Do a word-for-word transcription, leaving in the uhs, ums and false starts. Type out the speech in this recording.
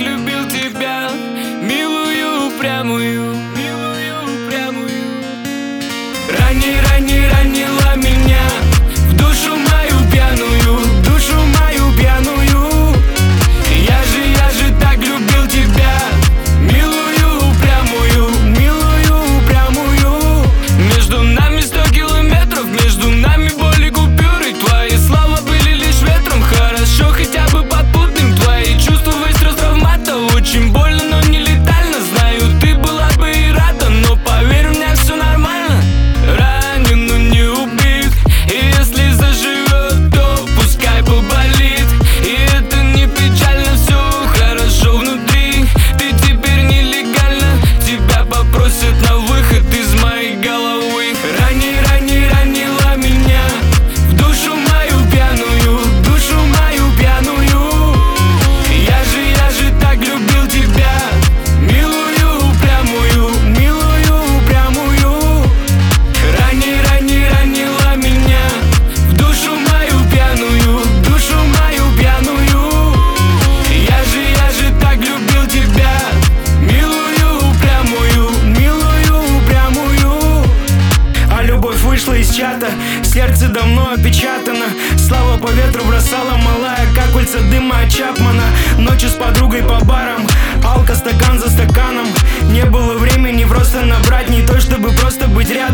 любил тебя, милую, упрямую, милую, упрямую. Ранее, ранее ранила меня, в душу мою пьяную, в душу мою пьяную. Я же, я же так любил тебя, милую, упрямую, милую, упрямую. Между нами сто километров, между нами боль и купюры. Твои слова были лишь ветром, хорошо хотя бы попутным. Твои чувства выстрел травмата, очень больно, но не летально. Знаю, ты была бы и рада, но поверь, у меня все нормально. Ранен, но не убит, и если заживет, то пускай поболит. И это не печально, все хорошо внутри. Ты теперь нелегально, тебя попросят на выход из моей головы. Ранее, ранее ранила меня, в душу мою пьяную, в душу мою пьяную. Я же, я же так любил тебя, милую, упрямую, милую, упрямую. Ранее, ранее ранила меня, в душу мою пьяную, в душу мою пьяную. Я же, я же так любил тебя, милую, упрямую, милую, упрямую. А любовь вышла из чата, сердце давно опечатано. Слава по ветру бросала малая, как кольца дыма от Чапмана. Ночью с подругой по барам, алко стакан за стаканом. Не было времени просто набрать, не то чтобы просто быть рядом.